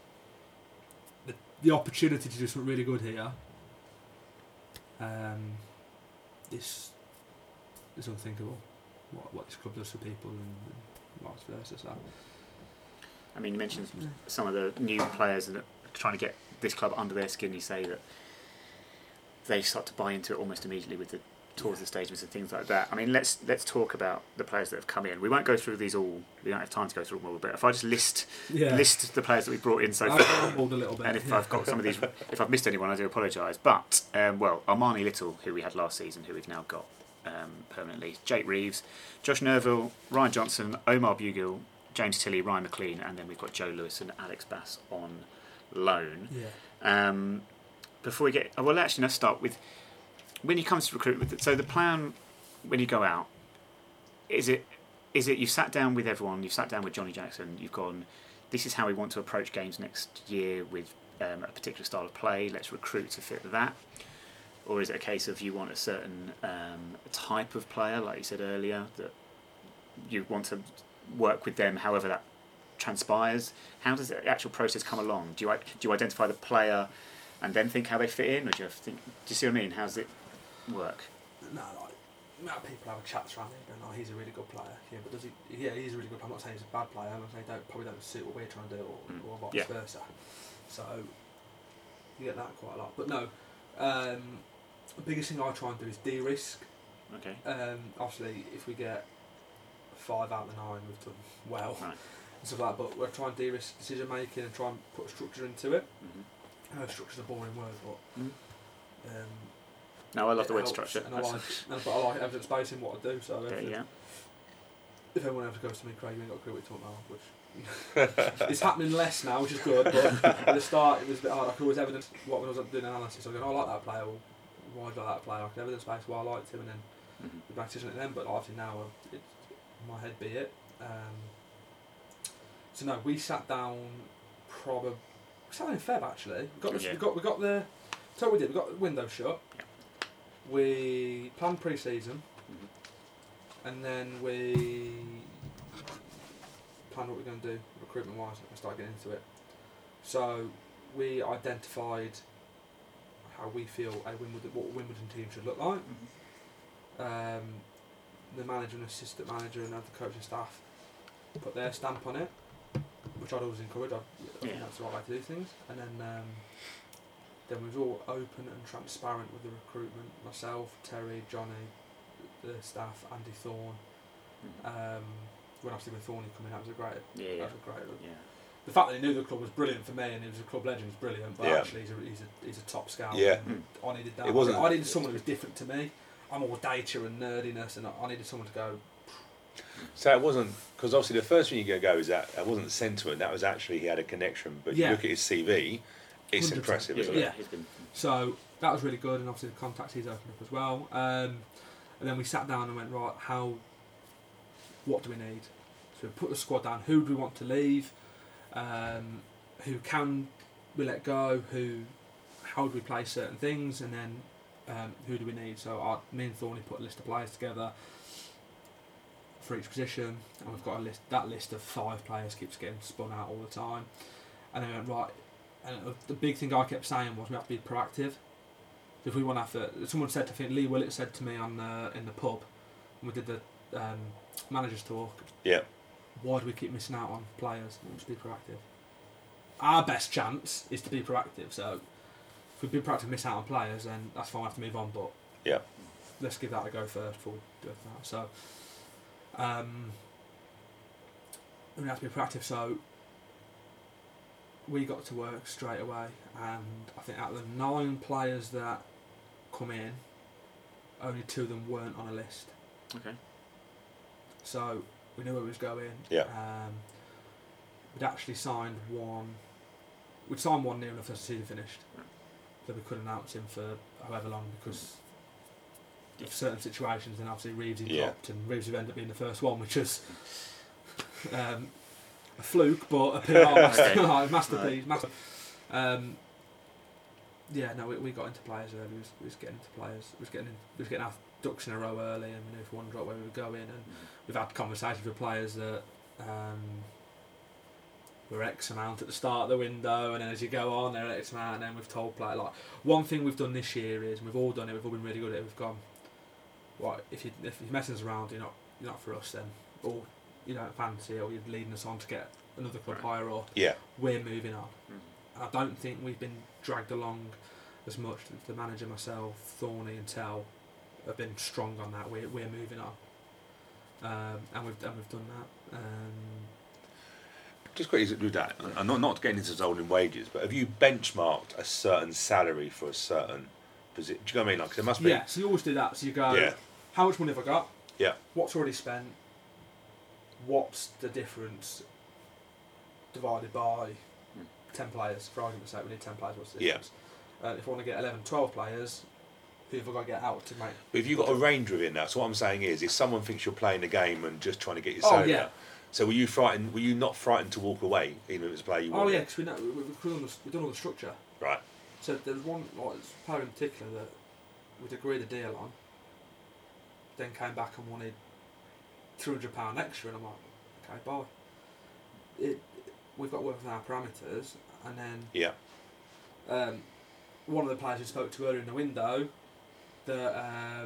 the opportunity to do something really good here. Is unthinkable. What this club does for people and vice versa. So. I mean, you mentioned some of the new players that are trying to get this club under their skin. You say that they start to buy into it almost immediately with the tours of the stadiums and things like that. I mean, let's talk about the players that have come in. We won't go through these all. We don't have time to go through them all. But if I just list the players that we've brought in so far, I've a little bit, and if I've got some of these, if I've missed anyone, I do apologise. But Armani Little, who we had last season, who we've now got permanently, Jake Reeves, Josh Nerville, Ryan Johnson, Omar Bugill, James Tilley, Ryan McLean, and then we've got Joe Lewis and Alex Bass on loan. Yeah. Before we get, let's start with when it comes to recruitment. So the plan when you go out, is it you've sat down with everyone, you've sat down with Johnny Jackson, you've gone, this is how we want to approach games next year with a particular style of play. Let's recruit to fit that. Or is it a case of you want a certain type of player, like you said earlier, that you want to work with them however that transpires? How does the actual process come along? Do you identify the player and then think how they fit in, or do you see what I mean? How does it work? No, like people have a chat around here going, "Oh, he's a really good player." Yeah, but does he? Yeah, he's a really good player. I'm not saying he's a bad player. I'm saying probably don't suit what we're trying to do, or vice versa. So you get that quite a lot. But no, the biggest thing I try and do is de-risk. Okay. Obviously, if we get 5 out of the 9, we've done well. Right. And stuff like that. But we're trying to de-risk decision making and try and put structure into it. Mm-hmm. I know structure's a boring word, but no, I love the word helps, structure. and I like evidence based in what I do. So if anyone ever goes to me, "Craig, you ain't got a clue what you're talking about," which it's happening less now, which is good. But at the start, it was a bit hard. I could always evidence what when I was doing analysis. I go, "Oh, I like that player." Well, why do I like that player? I could evidence base why I liked him, and then the back decision at them. But obviously now, it's my head be it. So no, we sat down probably. We sat down in Feb actually. We got the. So what we did. We got the window shut. Yeah. We planned pre-season, and then we planned what we're going to do recruitment-wise and start getting into it. So we identified how we feel what a Wimbledon team should look like. The manager and assistant manager and other coaching staff put their stamp on it, which I'd always encourage. I think that's the right way to do things. And then we was all open and transparent with the recruitment. Myself, Terry, Johnny, the staff, Andy Thorne. When obviously with Thorne coming out, that was a great. The fact that he knew the club was brilliant for me, and he was a club legend, was brilliant. But actually, he's a top scout. Yeah. I needed that. I needed someone who was different to me. I'm all data and nerdiness, and I needed someone to go. So it wasn't, because obviously the first thing you go is that it wasn't sentiment. That was actually he had a connection. But you look at his CV, it's 100%. Impressive, isn't it? Yeah. So that was really good, and obviously the contacts he's opened up as well. And then we sat down and went, right, what do we need? So we put the squad down. Who do we want to leave? Who can we let go? How do we play certain things? And then who do we need? So me and Thorny put a list of players together for each position, and we've got that list of 5 players keeps getting spun out all the time. And then we went, right, and the big thing I kept saying was we have to be proactive. If we want to have to, someone said, I think Lee Willett said to me in the pub when we did the managers talk, yeah, why do we keep missing out on players? We'll just be proactive. our best chance is to be proactive. So if we've been proactive, miss out on players, then that's fine. We have to move on. But let's give that a go first before we do that. So we have to be proactive. So we got to work straight away, and I think out of the 9 players that come in, only 2 of them weren't on a list. Okay. So we knew where we was going. Yeah. We'd actually signed one. We'd signed one near enough as the season finished. Right. So we couldn't announce him for however long because of certain situations. Then obviously Reevesy dropped, and Reevesy ended up being the first one, which was a fluke, but a PR masterpiece. We got into players early. We was getting into players. We was getting our ducks in a row early, and we knew if one dropped where we were going. And we've had conversations with players that were X amount at the start of the window, and then as you go on, they're X amount, and then we've told players like one thing we've done this year is, and we've all done it. We've all been really good at it. We've gone, right, if you're messing us around, you're not for us then, or you don't fancy it, or you're leading us on to get another club higher, or we're moving on. I don't think we've been dragged along as much. The manager, myself, Thorny and Tell have been strong on that. We're moving on, and we've done that. Just quickly with that, and not getting into holding wages, but have you benchmarked a certain salary for a certain position? Do you know what I mean? Like, there must be. Yeah, so you always do that. So you go, how much money have I got? Yeah. What's already spent? What's the difference divided by 10 players? For argument's sake, we need 10 players. What's the difference? If I want to get 11, 12 players, who have I got to get out to make? But if you've got a range within that, so what I'm saying is, if someone thinks you're playing the game and just trying to get your salary out, so were you frightened? Were you not frightened to walk away, even if it was a player you wanted? Oh yeah, because we've done all the structure. Right. So there's one player in particular that we'd agreed a deal on, then came back and wanted £200 extra, and I'm like, okay, bye. We've got to work within our parameters, and then one of the players we spoke to earlier in the window, that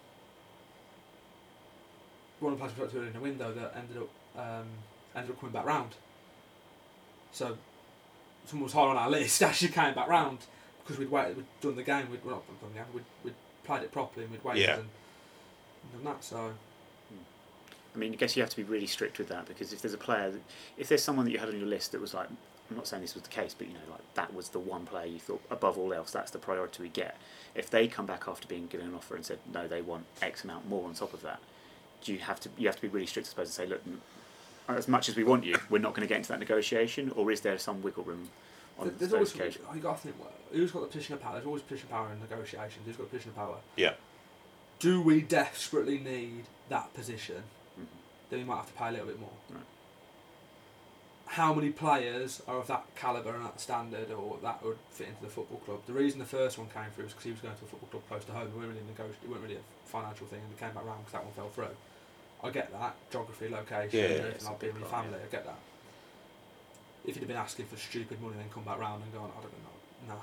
ended up coming back round. So someone was high on our list actually came back round because we'd done the game. We'd played it properly and we'd waited and done that. So. I mean, I guess you have to be really strict with that, because if there's a player, if there's someone that you had on your list that was like, I'm not saying this was the case, but like that was the one player you thought above all else, that's the priority we get. If they come back after being given an offer and said no, they want X amount more on top of that, you have to be really strict, I suppose, and say, look, as much as we want you, we're not going to get into that negotiation, or is there some wiggle room on there's those always, occasions? You got to think, who's got the position of power? There's always position of power in negotiations. Who's got the position of power? Yeah. Do we desperately need that position? Then we might have to pay a little bit more. Right. How many players are of that calibre and that standard, or that would fit into the football club? The reason the first one came through was because he was going to a football club close to home. It wasn't really a financial thing, and they came back round because that one fell through. I get that, geography, location, like being with your family. I get that. If you'd have been asking for stupid money, then come back round and gone, I don't know,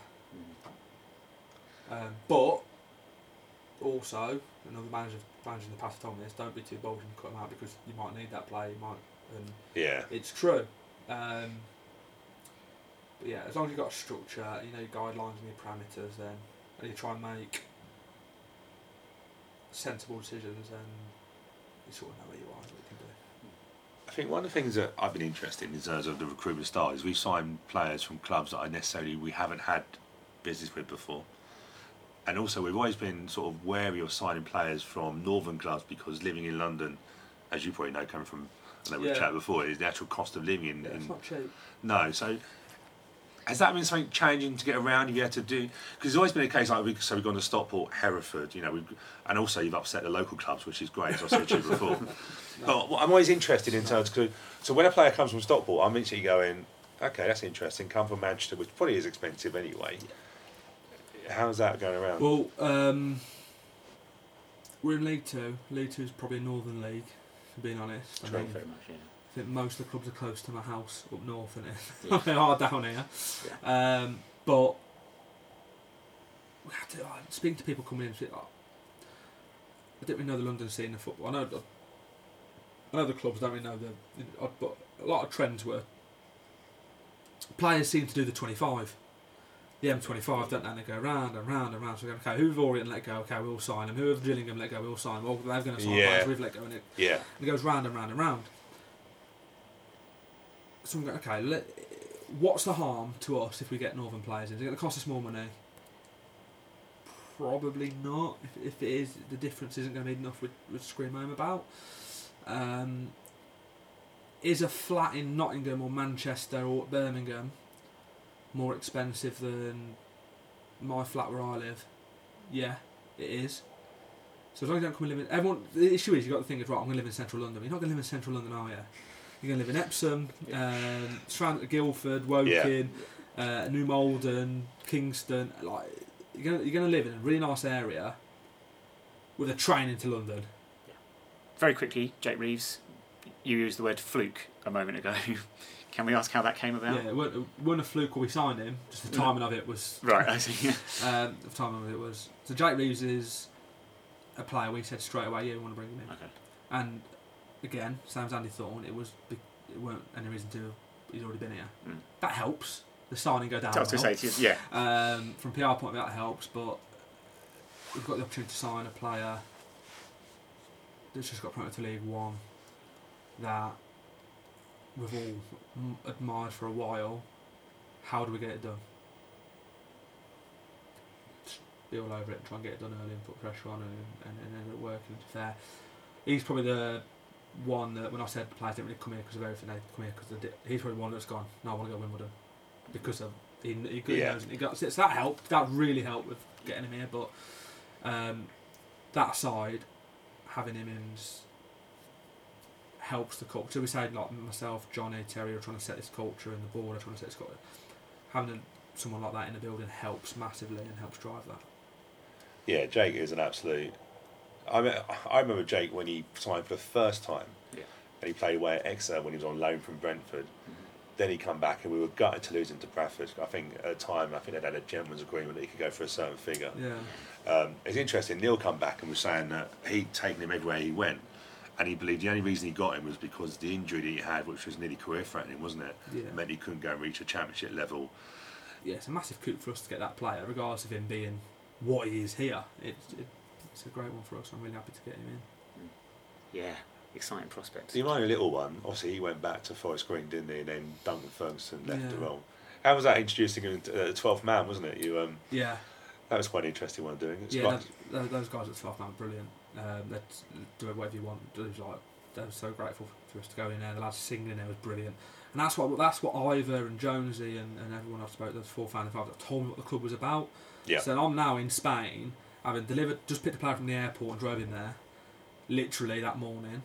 nah. But also, another managers in the past told me this: don't be too bold and cut them out, because you might need that player. You might, and it's true. But yeah, as long as you've got a structure, you know your guidelines and your parameters, then, and you try and make sensible decisions, and you sort of know where you are and what you can do. I think one of the things that I've been interested in terms of the recruitment style is we've signed players from clubs that we haven't had business with before. And also we've always been sort of wary of signing players from northern clubs, because living in London, as you probably know, coming from, I know we've chatted before, is the actual cost of living in... It's not cheap. No, so has that been something changing to get around? Have you had to do... Because it's always been a case like, we've gone to Stockport, Hereford, and also you've upset the local clubs, which is great, as I said to you before. But I'm always interested in terms... So when a player comes from Stockport, I'm instantly going, okay, that's interesting, come from Manchester, which probably is expensive anyway. How's that going around? Well, we're in League 2. League 2 is probably a northern league, for being honest. Very much, yeah. I think most of the clubs are close to my house up north, and they are down here. Yeah. But we had to speak to people coming in. I didn't really know the London scene of football. I know the clubs, don't really know but a lot of trends were players seem to do the 25. The M25, don't they? And they go round and round and round. So we go, okay, who have Orient let go? Okay, we'll sign them. Who have Gillingham let go? We'll sign them. Well, they're going to sign players we've let go. And it goes round and round and round. So we go, okay, what's the harm to us if we get Northern players in? Is it going to cost us more money? Probably not. If it is, the difference isn't going to be enough with scream home about. Is a flat in Nottingham or Manchester or Birmingham more expensive than my flat where I live? Yeah, it is. So as long as you don't come and live in... Everyone, the issue is, you've got to think, right, I'm going to live in central London. You're not going to live in central London, are you? You're going to live in Epsom, Guildford, Woking, New Malden, Kingston. Like, you're going to live in a really nice area with a train into London. Yeah. Very quickly, Jake Reeves, you used the word fluke a moment ago. Can we ask how that came about? Yeah, it wasn't a fluke when we signed him. Just the timing of it was... Right, I see. The timing of it was... So Jake Reeves is a player we said straight away, yeah, we want to bring him in. Okay. And again, same as Andy Thorne, it weren't any reason to... He's already been here. Mm. That helps. The signing go down. I was going to say to you, yeah. From PR point of view, that helps, but we've got the opportunity to sign a player that's just got promoted to League One that we've all admired for a while. How do we get it done? Just be all over it and try and get it done early and put pressure on and end up working. Fair. He's probably the one that when I said the players didn't really come here because of everything, they come here because he's probably the one that's gone, no, I want to go Wimbledon. Because of he knows he got, so that helped. That really helped with getting him here. But that aside, having him in helps the culture. We say like myself, Johnny, Terry are trying to set this culture, and the board are trying to set this culture. Having someone like that in the building helps massively and helps drive that. Yeah, Jake is an absolute. I remember Jake when he signed for the first time, and he played away at Exeter when he was on loan from Brentford. Then he come back and we were gutted to lose him to Bradford. I think at the time, they'd had a gentleman's agreement that he could go for a certain figure. Yeah. It's interesting, Neil come back and was saying that he'd taken him everywhere he went, and he believed the only reason he got him was because the injury that he had, which was nearly career threatening, wasn't it? Yeah. It meant he couldn't go and reach a championship level. Yeah, it's a massive coup for us to get that player, regardless of him being what he is here. It's a great one for us. I'm really happy to get him in. Yeah. Exciting prospects. The only little one, obviously he went back to Forest Green, didn't he? And then Duncan Ferguson left the Yeah. role. How was that introducing him to the 12th man, wasn't it? Yeah. That was quite an interesting one doing. Those guys at 12th man are brilliant. They do it whatever you want. They're so grateful for us to go in there. The lads singing in there was brilliant. And that's what Ivor and Jonesy and everyone I've spoken to, those 4 fans that told me what the club was about. Yeah. So I'm now in Spain, having just picked a player from the airport and drove him there, literally that morning.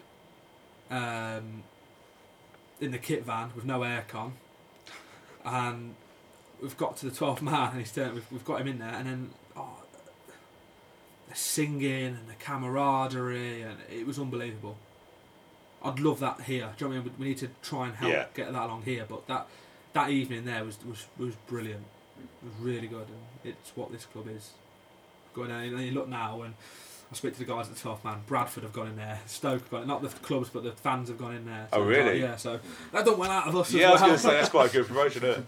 In the kit van with no aircon, and we've got to the 12th man and he's turned, we've got him in there, and then the singing and the camaraderie, and it was unbelievable. I'd love that here. Do you know what I mean? We need to try and help get that along here, but that evening there was brilliant. It was really good, and it's what this club is. Going down, and you look now and I speak to the guys at the 12th man. Bradford have gone in there. Stoke have gone in. Not the clubs, but the fans have gone in there. So really? Yeah, so that done well out of us as well. well. I was going to say, that's quite a good promotion, isn't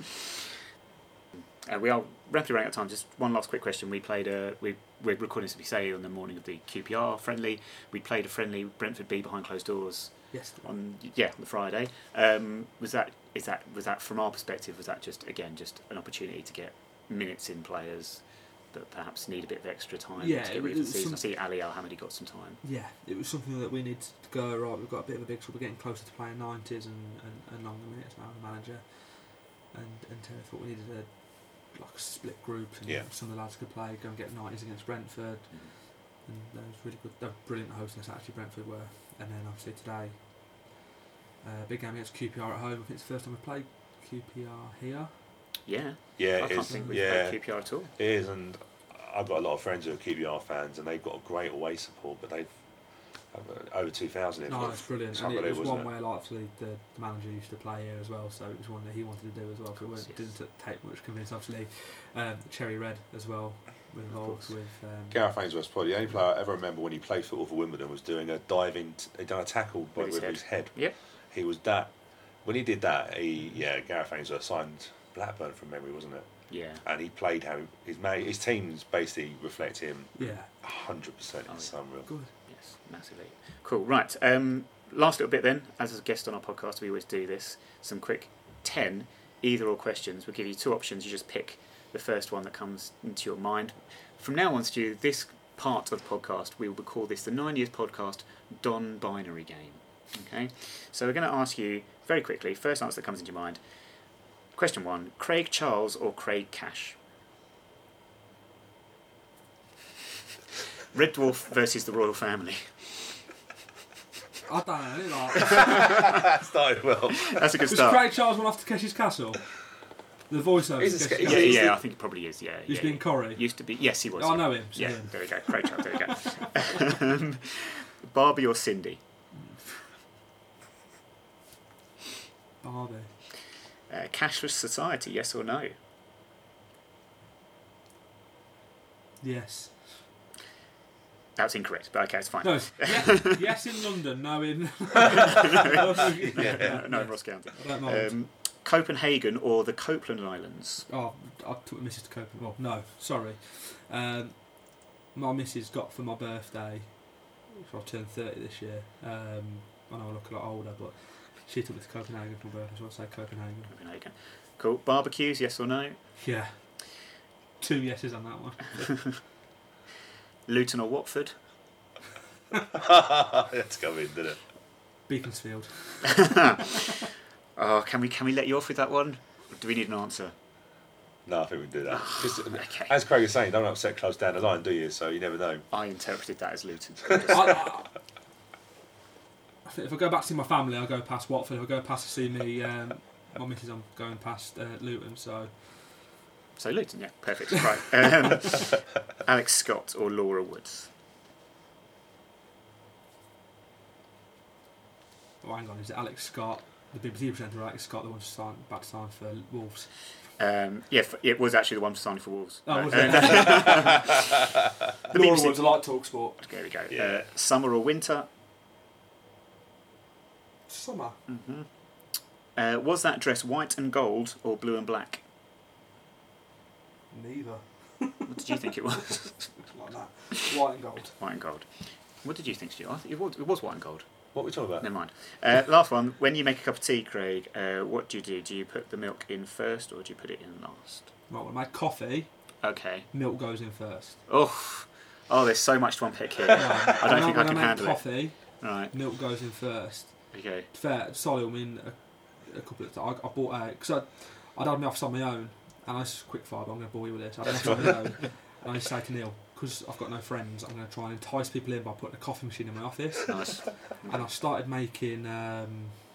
it? We are rapidly running out of time. Just one last quick question. We're recording this, we say, on the morning of the QPR friendly. We played a friendly Brentford B behind closed doors. Yes. On the Friday. Was that from our perspective? Was that just an opportunity to get minutes in players that perhaps need a bit of extra time to get ready for the season? I see Ali Al-Hamidi got some time. Yeah, it was something that we needed to go, right, we've got a bit of a big trouble getting closer to playing 90s and longer minutes now, the manager. And Terry thought we needed a split group, and some of the lads could play, go and get 90s against Brentford. And that was really good. They were brilliant hosting us, actually, Brentford were. And then obviously today, big game against QPR at home. I think it's the first time we've played QPR here. Yeah, I can't think we've played QPR at all. It is, and I've got a lot of friends who are QPR fans, and they've got a great away support, but they've over 2,000 in. No, it's brilliant. And it was one where, obviously, the manager used to play here as well, so it was one that he wanted to do as well. So it didn't take much convince. Obviously, Cherry Red as well involved with. Gareth Ainsworth's probably the only player I ever remember when he played football for Wimbledon was doing a diving. He'd done a tackle with his head. Yep. He was that when he did that, Gareth Ainsworth signed Blackburn from memory, wasn't it? Yeah. And he played how his teams basically reflect him. Yeah. 100%. It's unreal. Good. Yes, massively. Cool. Right. Last little bit then. As a guest on our podcast, we always do this. Some quick 10 either or questions. We'll give you 2 options. You just pick the first one that comes into your mind. From now on, Stu, this part of the podcast, we will call this the 9 Years Podcast Don Binary Game. Okay? So we're going to ask you very quickly, first answer that comes into your mind. Question 1, Craig Charles or Craig Cash? Red Dwarf versus the Royal Family. I don't know, like... Started well. That's a good Was start. Craig Charles one off to Kesh's Castle? The voiceover. He's a Keshish sca- Castle. Yeah, I think it probably is, yeah. He's yeah, been Corrie. Used to be, yes, he was. I know him. So Yeah, him. there we go. Craig Charles, there we go. Barbie or Cindy? Barbie. Cashless society, yes or no? Yes. That's incorrect, but okay, it's fine. No, yes in London, no in... No, in Ross County. I don't mind. Copenhagen or the Copeland Islands? I took my missus to Copenhagen. Well, no, sorry. My missus got for my birthday, so I turned 30 this year. I know I look a lot older, but she took me to Copenhagen for my birthday, so I'd say Copenhagen. Copenhagen. Cool. Barbecues, yes or no? Yeah. 2 yeses on that one. Luton or Watford? That's coming, didn't it? Beaconsfield. Oh, can we let you off with that one? Or do we need an answer? No, I think we can do that. Okay. As Craig is saying, don't upset clubs down the line, do you? So you never know. I interpreted that as Luton. I think if I go back to see my family, I'll go past Watford. If I go past to see me, my missus, I'm going past Luton, so... So Luton, yeah, perfect. Right. Alex Scott or Laura Woods? Oh, hang on, is it Alex Scott, the BBC presenter, Alex Scott, the one about to sign for Wolves? It was actually the one signed for Wolves. Oh, was it? Laura Woods, I like TalkSport. There we go. Yeah. Summer or winter? Summer. Mm-hmm. Was that dress white and gold or blue and black? Neither. What did you think it was? Like that. White and gold. White and gold. What did you think, Stu? I think it was white and gold. What are we talking about? Never mind. Last one. When you make a cup of tea, Craig, what do you do? Do you put the milk in first or do you put it in last? Right, when I make coffee, Okay. milk goes in first. Oh, there's so much to unpick here. Right. I don't think I when can make handle coffee, it. Right. milk goes in first. Okay. Fair, sorry, I mean a couple of times. I bought because I'd had my office on my own, and I was quick fire, but I'm going to bore you with this. I had an office on my own, and I used to say to Neil, because I've got no friends, I'm going to try and entice people in by putting a coffee machine in my office. Nice. And I started making what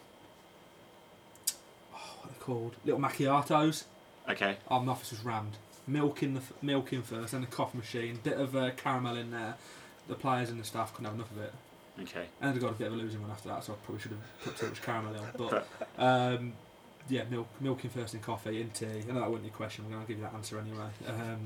are they called? Little macchiatos. Okay. My office was rammed. Milk in first, then the coffee machine, bit of caramel in there. The players and the staff couldn't have enough of it. Okay. And I got a bit of a losing one after that, so I probably should have put too much caramel in. But yeah, milk in first in coffee, in tea. I know that wasn't your question, I'm going to give you that answer anyway.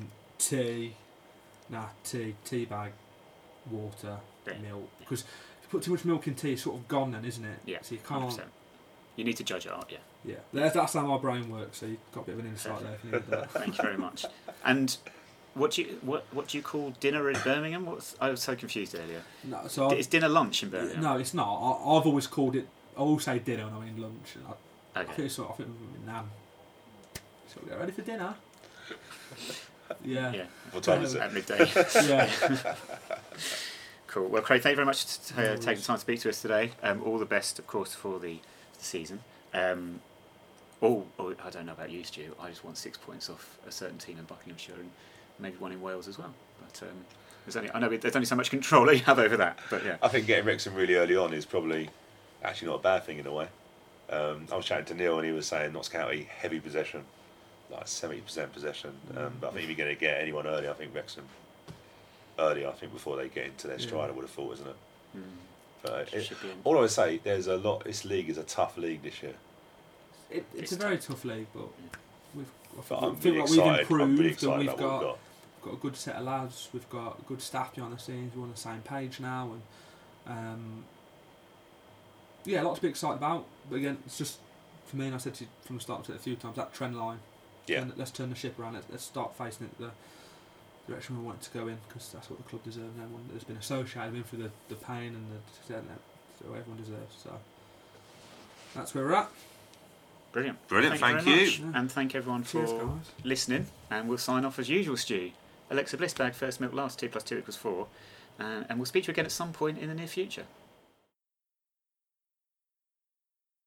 Tea bag, water, Yeah. milk. Because if you put too much milk in tea, it's sort of gone then, isn't it? Yeah. So you can't. 100%. You need to judge it out, yeah. Yeah, that's how my brain works. So you've got a bit of an insight there if you need that. Thank you very much. And what do you call dinner in Birmingham? I was so confused earlier. No, so Is dinner lunch in Birmingham? no, it's not. I've always called it. I always say dinner when I mean lunch. I Okay. think it's sort of. I think Nam. So we get ready for dinner. Yeah. Yeah. What time is it? At midday. Yeah. Cool. Well, Craig, thank you very much for taking the time to speak to us today. All the best, of course, for the season. I don't know about you, Stu. I just want 6 points off a certain team in Buckinghamshire and maybe one in Wales as well. But there's only so much control you have over that. But yeah. I think getting Wrexham really early on is probably actually not a bad thing in a way. I was chatting to Neil and he was saying Notts County heavy possession, like 70% possession. But I think if you're going to get anyone early, I think Wrexham early. I think before they get into their stride, I would have thought, isn't it? But all I would say, there's a lot. This league is a tough league this year. It's a very tough league, but I'm feel really like excited. we've I'm really improved and excited we've about what got a good set of lads. We've got good staff behind the scenes. We're on the same page now, and yeah, a lot to be excited about. But again, it's just for me, and I said to you from the start, I've said it a few times, that trend line. Yeah. Let's turn the ship around. Let's start facing it the direction we want it to go in, because that's what the club deserves. And everyone that's been associated with him through the pain and the success, that's what everyone deserves. So that's where we're at. Brilliant. Thank you. Very much. And thank everyone for Cheers, guys. listening. And we'll sign off as usual, Stu. Alexa Bliss bag, first milk last, 2 + 2 = 4. And we'll speak to you again at some point in the near future.